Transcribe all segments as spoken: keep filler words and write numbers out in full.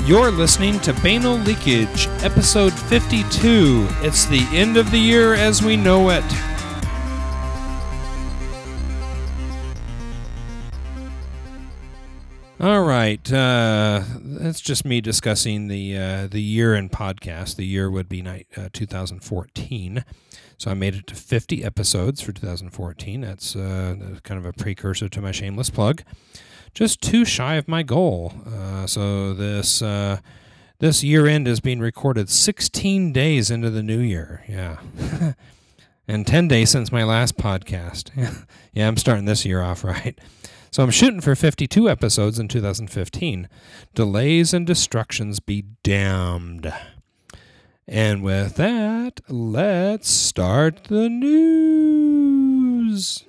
You're listening to Banal Leakage, episode fifty-two. It's the end of the year as we know it. All right, uh, that's just me discussing the uh, the year in podcast. The year would be night, uh, two thousand fourteen. So I made it to fifty episodes for two thousand fourteen. That's uh, kind of a precursor to my shameless plug. Just too shy of my goal. Uh, so this uh, this year end is being recorded sixteen days into the new year. Yeah. And ten days since my last podcast. Yeah, I'm starting this year off right. So I'm shooting for fifty-two episodes in two thousand fifteen. Delays and destructions be damned. And with that, let's start the news.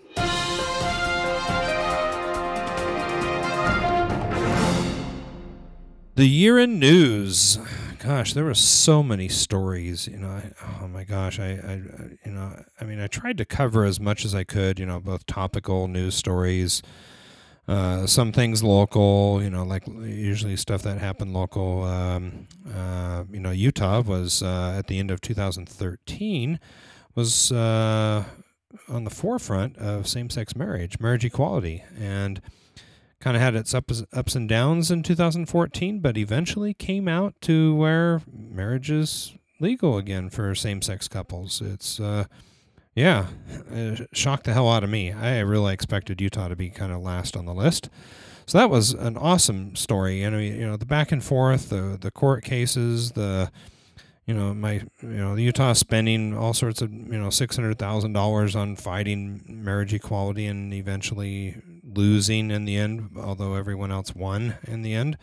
The year in news. Gosh, there were so many stories. You know, I, oh my gosh, I, I, you know, I mean, I tried to cover as much as I could. You know, both topical news stories, uh, some things local. You know, like usually stuff that happened local. Um, uh, you know, Utah was uh, at the end of two thousand thirteen was uh, on the forefront of same-sex marriage, marriage equality, and kind of had its ups, ups and downs in two thousand fourteen, but eventually came out to where marriage is legal again for same-sex couples. It's, uh, yeah, it shocked the hell out of me. I really expected Utah to be kind of last on the list. So that was an awesome story. And, you know, the back and forth, the the court cases, the, you know, my, you know, the Utah spending all sorts of, you know, six hundred thousand dollars on fighting marriage equality and eventually losing in the end, although everyone else won in the end.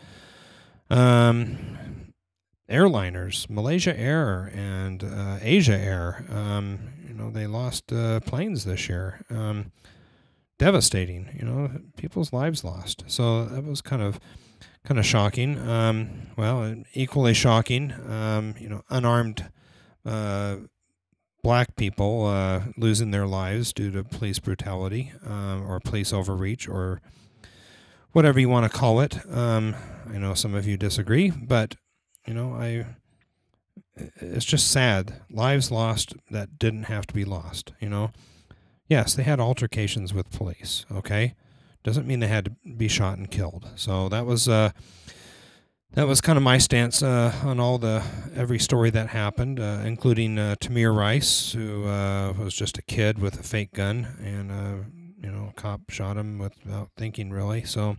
Um, airliners, Malaysia Air and uh, Asia Air, um, you know, they lost uh, planes this year. Um, devastating, you know, people's lives lost. So that was kind of kind of shocking. Um, well, equally shocking, um, you know, unarmed uh, black people uh, losing their lives due to police brutality um, or police overreach or whatever you want to call it. Um, I know some of you disagree, but, you know, I it's just sad. Lives lost that didn't have to be lost, you know. Yes, they had altercations with police, okay? Doesn't mean they had to be shot and killed. So that was uh, that was kind of my stance uh, on all the every story that happened, uh, including uh, Tamir Rice, who uh, was just a kid with a fake gun, and uh, you know, a cop shot him without thinking really. So,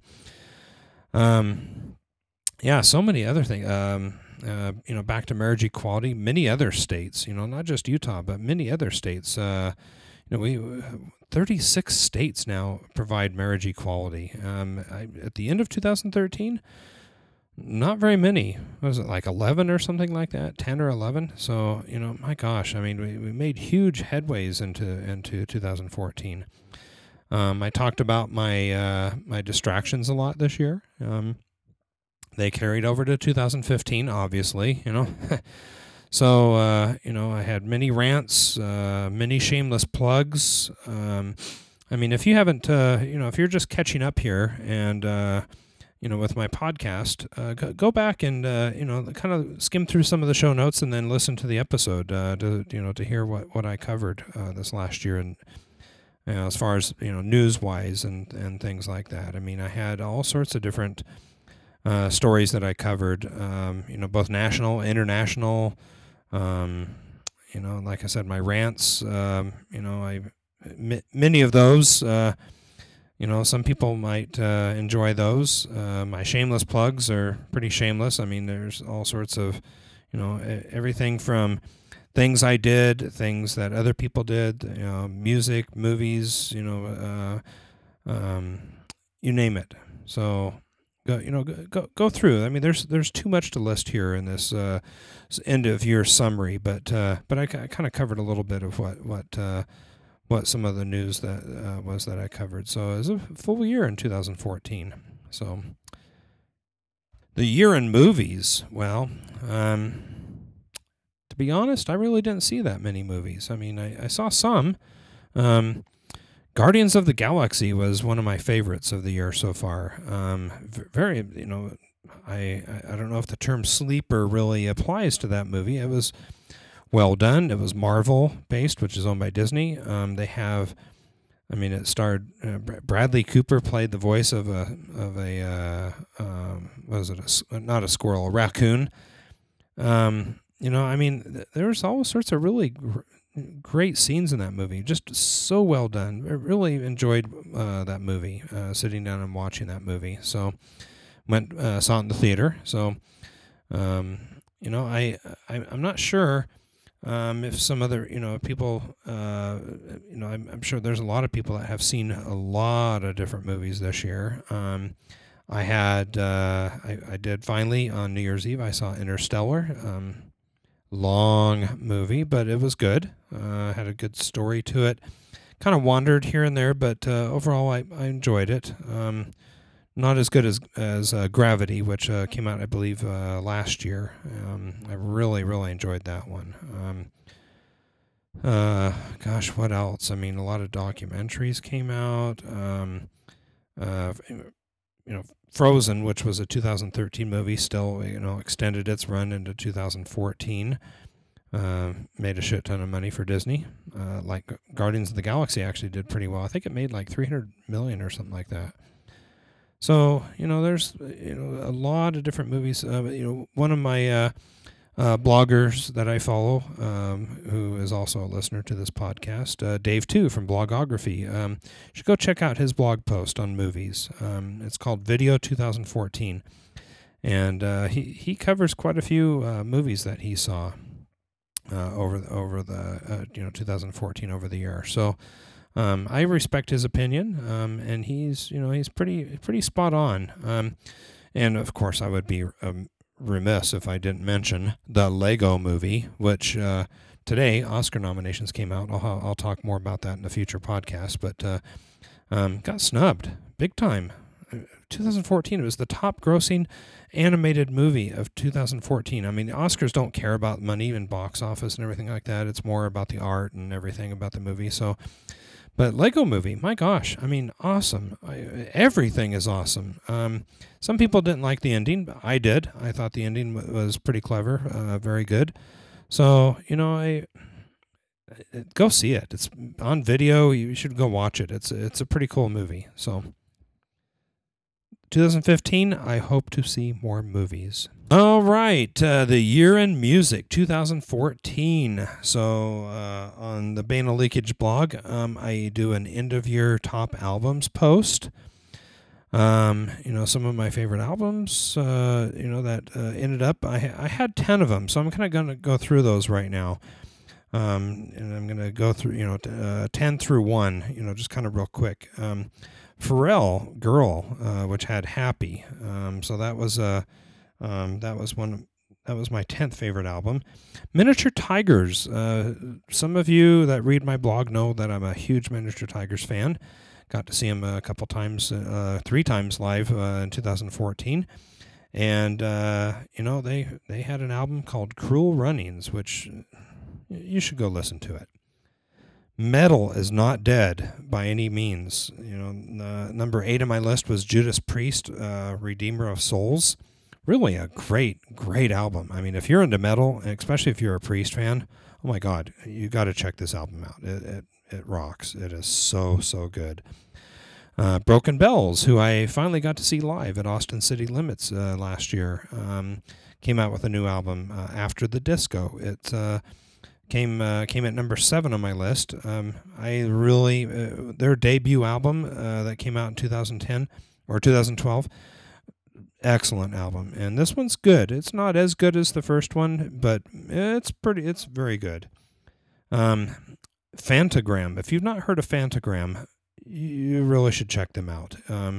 um, yeah, so many other things. Um, uh, you know, back to marriage equality. Many other states, you know, not just Utah, but many other states. Uh, you know, we. thirty-six states now provide marriage equality. Um, I, at the end of two thousand thirteen, not very many. Was it like eleven or something like that? ten or eleven? So, you know, my gosh, I mean, we, we made huge headways into into two thousand fourteen. Um, I talked about my uh, my distractions a lot this year. Um, they carried over to two thousand fifteen, obviously, you know. So, uh, you know, I had many rants, uh, many shameless plugs. Um, I mean, if you haven't, uh, you know, if you're just catching up here and, uh, you know, with my podcast, uh, go, go back and, uh, you know, kind of skim through some of the show notes and then listen to the episode, uh, to, you know, to hear what, what I covered uh, this last year and, you know, as far as, you know, news-wise and, and things like that. I mean, I had all sorts of different uh, stories that I covered, um, you know, both national, international. Um, you know, like I said, my rants, um, you know, I, m- many of those, uh, you know, some people might, uh, enjoy those. Uh, my shameless plugs are pretty shameless. I mean, there's all sorts of, you know, everything from things I did, things that other people did, you know, music, movies, you know, uh, um, you name it. So, Go, you know, go go through. I mean, there's there's too much to list here in this uh, end of year summary, but uh, but I, I kind of covered a little bit of what what uh, what some of the news that uh, was that I covered. So it was a full year in two thousand fourteen. So the year in movies. Well, um, to be honest, I really didn't see that many movies. I mean, I, I saw some. Um, Guardians of the Galaxy was one of my favorites of the year so far. Um, very, you know, I I don't know if the term sleeper really applies to that movie. It was well done. It was Marvel based, which is owned by Disney. Um, they have, I mean, it starred uh, Bradley Cooper played the voice of a of a uh, um, what was it? A, not a squirrel, a raccoon. Um, you know, I mean, th- there's all sorts of really gr- great scenes in that movie. Just so well done. I really enjoyed uh, that movie. Uh, sitting down and watching that movie. So went uh, saw it in the theater. So um, you know, I, I I'm not sure. Um, if some other, you know, people, uh, you know, I'm, I'm sure there's a lot of people that have seen a lot of different movies this year. Um, I had, uh, I, I did finally on New Year's Eve, I saw Interstellar. Um, long movie, but it was good. Uh, had a good story to it. Kind of wandered here and there, but uh, overall, I, I enjoyed it. Um, not as good as as uh, Gravity, which uh, came out, I believe, uh, last year. Um, I really, really enjoyed that one. Um, uh, gosh, what else? I mean, a lot of documentaries came out. Um, uh, you know, Frozen, which was a two thousand thirteen movie, still you know extended its run into two thousand fourteen. Uh, made a shit ton of money for Disney. Uh, like Guardians of the Galaxy actually did pretty well. I think it made like three hundred million or something like that. So you know, there's you know a lot of different movies. Uh, you know, one of my uh, uh, bloggers that I follow, um, who is also a listener to this podcast, uh, Dave Two from Blogography. Um, you should go check out his blog post on movies. Um, it's called Video twenty fourteen, and uh, he he covers quite a few uh, movies that he saw uh, over the, over the uh, you know two thousand fourteen over the year. So. Um, I respect his opinion, um, and he's you know he's pretty pretty spot on. Um, and of course, I would be um, remiss if I didn't mention the Lego Movie, which uh, today Oscar nominations came out. I'll I'll talk more about that in a future podcast, but uh, um, got snubbed big time. twenty fourteen, it was the top grossing animated movie of two thousand fourteen. I mean, the Oscars don't care about money and box office and everything like that. It's more about the art and everything about the movie. So. But Lego Movie, my gosh, I mean, awesome. I, everything is awesome. Um, some people didn't like the ending, but I did. I thought the ending w- was pretty clever, uh, very good. So, you know, I, I go see it. It's on video. You should go watch it. It's it's a pretty cool movie. So, twenty fifteen, I hope to see more movies. All right, uh, the year in music, two thousand fourteen. So uh, on the Bana Leakage blog, um, I do an end-of-year top albums post. Um, you know, some of my favorite albums, uh, you know, that uh, ended up, I, I had ten of them, so I'm kind of going to go through those right now. Um, and I'm going to go through, you know, uh, ten through one, you know, just kind of real quick. Um, Pharrell, Girl, uh, which had Happy. Um, so that was a... Uh, Um, that was one. That was my tenth favorite album. Miniature Tigers. Uh, some of you that read my blog know that I'm a huge Miniature Tigers fan. Got to see them a couple times, uh, three times live uh, in two thousand fourteen, and uh, you know they they had an album called Cruel Runnings, which you should go listen to it. Metal is not dead by any means. You know, uh, number eight on my list was Judas Priest, uh, Redeemer of Souls. Really a great, great album. I mean, if you're into metal, and especially if you're a Priest fan, oh my God, you got to check this album out. It, it it rocks. It is so, so good. Uh, Broken Bells, who I finally got to see live at Austin City Limits uh, last year, um, came out with a new album, uh, After the Disco. It uh, came uh, came at number seven on my list. Um, I really, uh, their debut album uh, that came out in two thousand ten or two thousand twelve, excellent album, and this one's good. It's not as good as the first one, but it's pretty. It's very good. Um, Phantogram. If you've not heard of Phantogram, you really should check them out. Um,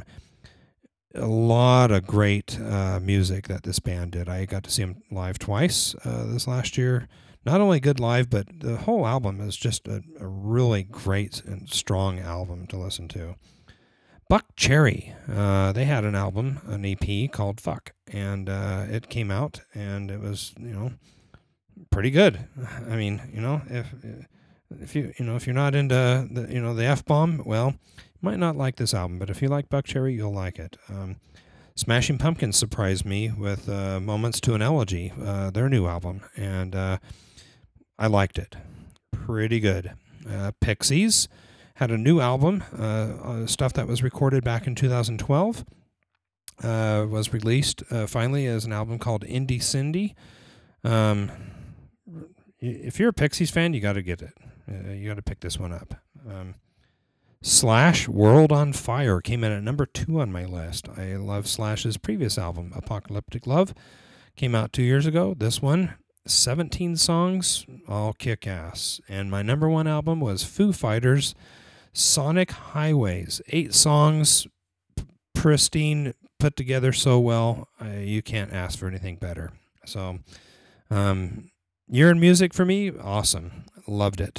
a lot of great uh, music that this band did. I got to see them live twice uh, this last year. Not only good live, but the whole album is just a, a really great and strong album to listen to. Buckcherry, uh, they had an album, an E P called Fuck, and uh, it came out, and it was, you know, pretty good. I mean, you know, if if you you know if you're not into the you know the F bomb, well, you might not like this album, but if you like Buckcherry, you'll like it. Um, Smashing Pumpkins surprised me with uh, Moments to an Elegy, uh, their new album, and uh, I liked it. Pretty good. Uh, Pixies had a new album, uh, uh, stuff that was recorded back in two thousand twelve, uh, was released uh, finally as an album called Indie Cindy. Um, if you're a Pixies fan, you got to get it. Uh, you got to pick this one up. Um, Slash, World on Fire, came in at number two on my list. I love Slash's previous album, Apocalyptic Love. Came out two years ago. This one, seventeen songs, all kick-ass. And my number one album was Foo Fighters' Sonic Highways. Eight songs, pristine, put together so well, uh, you can't ask for anything better. So, um, year in music for me, awesome. Loved it.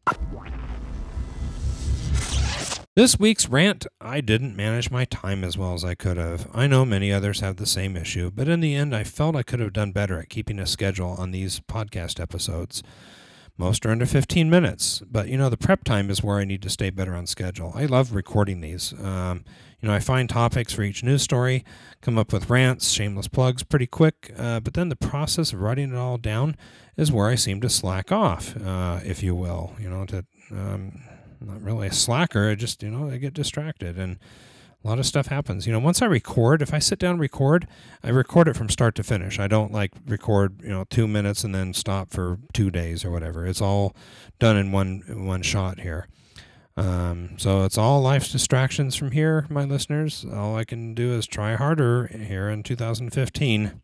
This week's rant, I didn't manage my time as well as I could have. I know many others have the same issue, but in the end, I felt I could have done better at keeping a schedule on these podcast episodes. Most are under fifteen minutes, but, you know, the prep time is where I need to stay better on schedule. I love recording these. Um, you know, I find topics for each news story, come up with rants, shameless plugs pretty quick, uh, but then the process of writing it all down is where I seem to slack off, uh, if you will, you know, to... Um, not really a slacker. I just, you know, I get distracted and a lot of stuff happens. You know, once I record, if I sit down and record, I record it from start to finish. I don't like record, you know, two minutes and then stop for two days or whatever. It's all done in one, in one shot here. Um, so it's all life's distractions from here, my listeners. All I can do is try harder here in two thousand fifteen.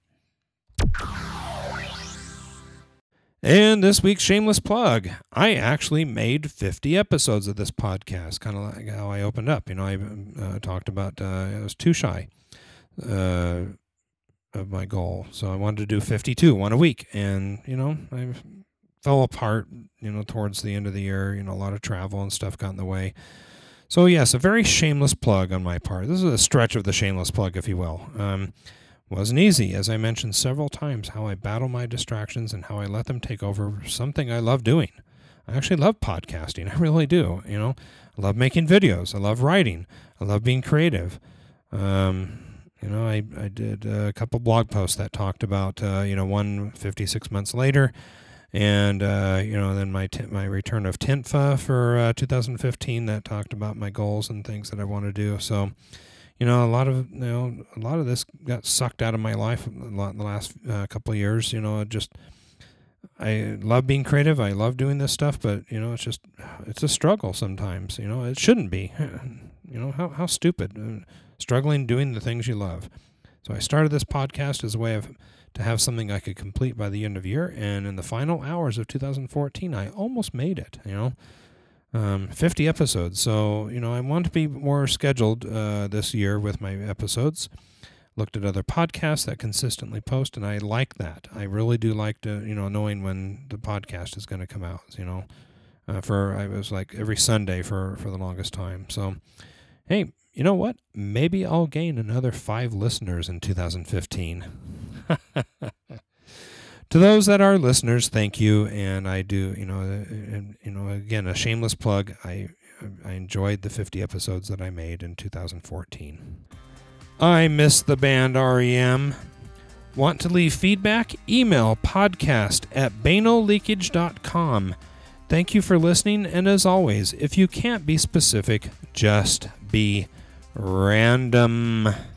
And this week's shameless plug, I actually made fifty episodes of this podcast, kind of like how I opened up. You know, I uh, talked about uh, I was too shy uh, of my goal. So I wanted to do fifty-two, one a week. And, you know, I fell apart, you know, towards the end of the year. You know, a lot of travel and stuff got in the way. So, yes, a very shameless plug on my part. This is a stretch of the shameless plug, if you will. Um Wasn't easy, as I mentioned several times, how I battle my distractions and how I let them take over something I love doing. I actually love podcasting. I really do. You know, I love making videos. I love writing. I love being creative. Um, you know, I, I did a couple blog posts that talked about, uh, you know, one fifty-six months later, and, uh, you know, then my t- my return of T I N F A for uh, two thousand fifteen that talked about my goals and things that I want to do. So, you know, a lot of you know, a lot of this got sucked out of my life a lot in the last uh, couple of years. You know, it just I love being creative. I love doing this stuff, but you know, it's just it's a struggle sometimes. You know, it shouldn't be. You know, how how stupid uh, struggling doing the things you love. So I started this podcast as a way of to have something I could complete by the end of the year, and in the final hours of two thousand fourteen, I almost made it. You know. Um, fifty episodes. So, you know, I want to be more scheduled uh, this year with my episodes. Looked at other podcasts that consistently post, and I like that. I really do like to, you know, knowing when the podcast is going to come out, you know. Uh, for, I was like every Sunday for, for the longest time. So, hey, you know what? Maybe I'll gain another five listeners in two thousand fifteen. To those that are listeners, thank you, and I do, you know, and, you know, again, a shameless plug. I I enjoyed the fifty episodes that I made in two thousand fourteen. I miss the band R E M. Want to leave feedback? Email podcast at bano leakage dot com. Thank you for listening, and as always, if you can't be specific, just be random.